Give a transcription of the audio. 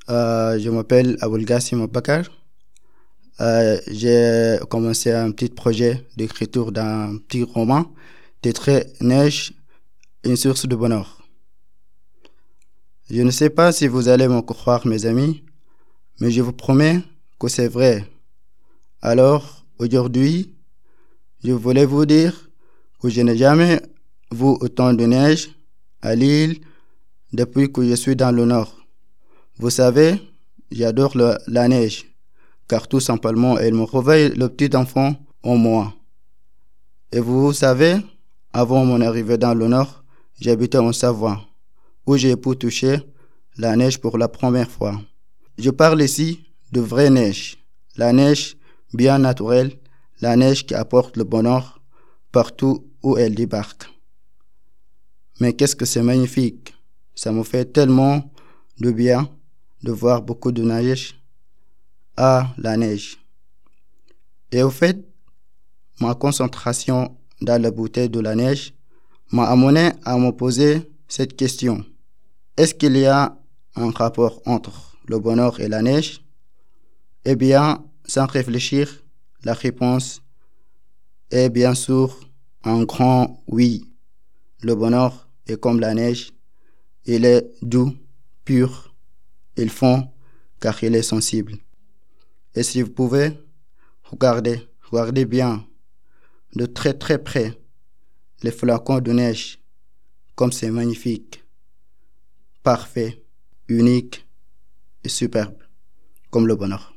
Je m'appelle Aboulgassim Bakar. J'ai commencé un petit projet d'écriture d'un petit roman titré Neige, une source de bonheur. Je ne sais pas si vous allez me croire, mes amis, mais je vous promets que c'est vrai. Alors, aujourd'hui, je voulais vous dire que je n'ai jamais vu autant de neige à Lille depuis que je suis dans le nord. Vous savez, j'adore la neige, car tout simplement, elle me réveille le petit enfant en moi. Et vous savez, avant mon arrivée dans le nord, j'habitais en Savoie, où j'ai pu toucher la neige pour la première fois. Je parle ici de vraie neige, la neige bien naturelle, la neige qui apporte le bonheur partout où elle débarque. Mais qu'est-ce que c'est magnifique! Ça me fait tellement de bien de voir beaucoup de neige. Ah, la neige. Et au fait, ma concentration dans la beauté de la neige m'a amené à me poser cette question. Est-ce qu'il y a un rapport entre le bonheur et la neige? Eh bien, sans réfléchir, la réponse est bien sûr un grand oui. Le bonheur est comme la neige. Il est doux, pur, il fond car il est sensible. Et si vous pouvez, regardez bien, de très très près, les flocons de neige, comme c'est magnifique, parfait, unique et superbe, comme le bonheur.